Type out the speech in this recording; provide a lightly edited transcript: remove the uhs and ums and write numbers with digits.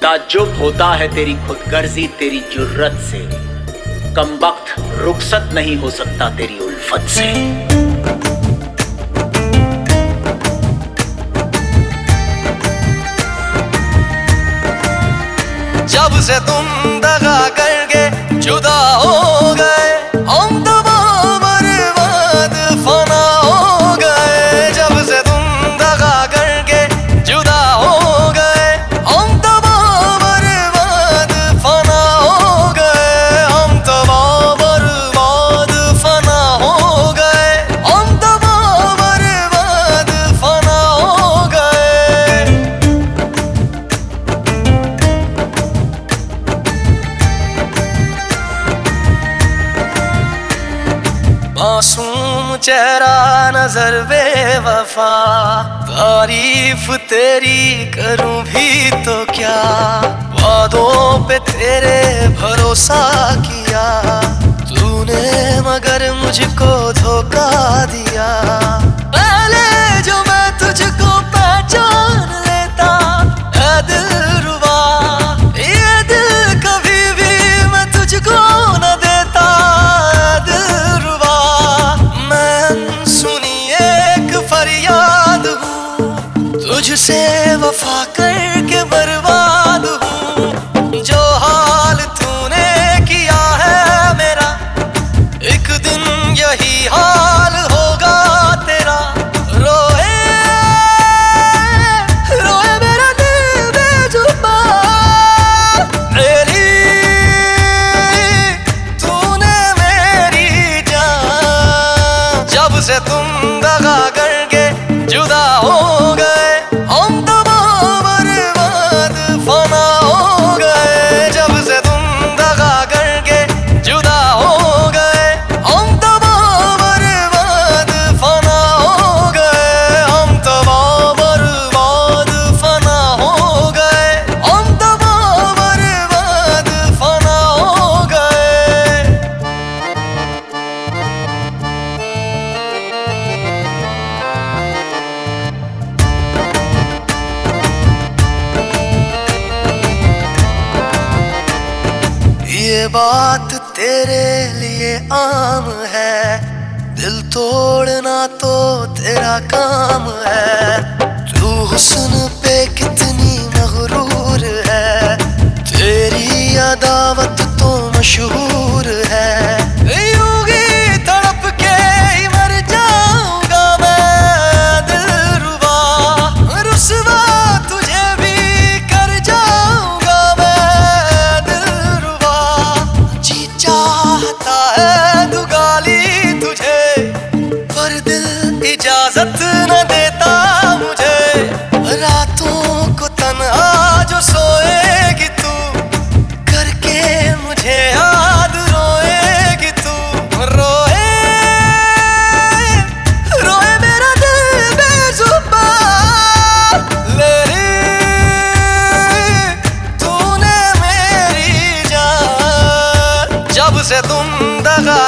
ताज्जुब होता है तेरी खुदगर्जी तेरी जुर्रत से, कमबख्त रुखसत नहीं हो सकता तेरी उल्फत से। जब से तुम दगा करके जुदा हो गए, हम तबाह बर्बाद फना हो गए। जब से तुम दगा करके जुदा हो गए, हम तबाह बर्बाद फना हो गए। हम तबाह बर्बाद फना हो गए। हम तबाह बर्बाद फना हो गए। मासूम चेहरा नजर बेवफा, तारीफ तेरी करूं भी तो क्या। वादों पे तेरे भरोसा किया तूने, मगर मुझको धोखा दिया। पहले जो मैं तुझको पहचान लेता, ऐ दिलरुबा ये दिल कभी भी मैं तुझको न देता। तुझसे वफा करके बर्बाद हूँ। जो हाल तूने किया है मेरा, एक दिन यही हाल होगा तेरा। रोए रोए मेरा दिल बेजुबा, मेरी तूने मेरी जान। जब से तुम दगा करके जुदा हो गए, हम तबाह बर्बाद फना हो गए। जब से तुम दगा करके जुदा हो गए, हम तबाह बर्बाद फना हो गए। हम तबाह बर्बाद फना हो गए। हम तबाह बर्बाद फना हो गए। ये बात तेरे लिए आम है, दिल तोड़ना तो तेरा काम है। तू हुस्न पे कितनी मगरूर है, तेरी अदावत तो मशहूर है। यूंगी तड़प के ही मर जाऊंगा मैं दिलरुबा, रुसवा तुझे भी कर जाऊंगा मैं दिलरुबा। जी चाहता है तू गाली तुझे, पर दिल इजाजत न देता मुझे। रातों को तन्हा जो सोएगी तू, करके मुझे याद रोएगी तू। रोए रोए मेरा दिल बेजुबा, मेरी तूने मेरी जान। जब से तुम दगा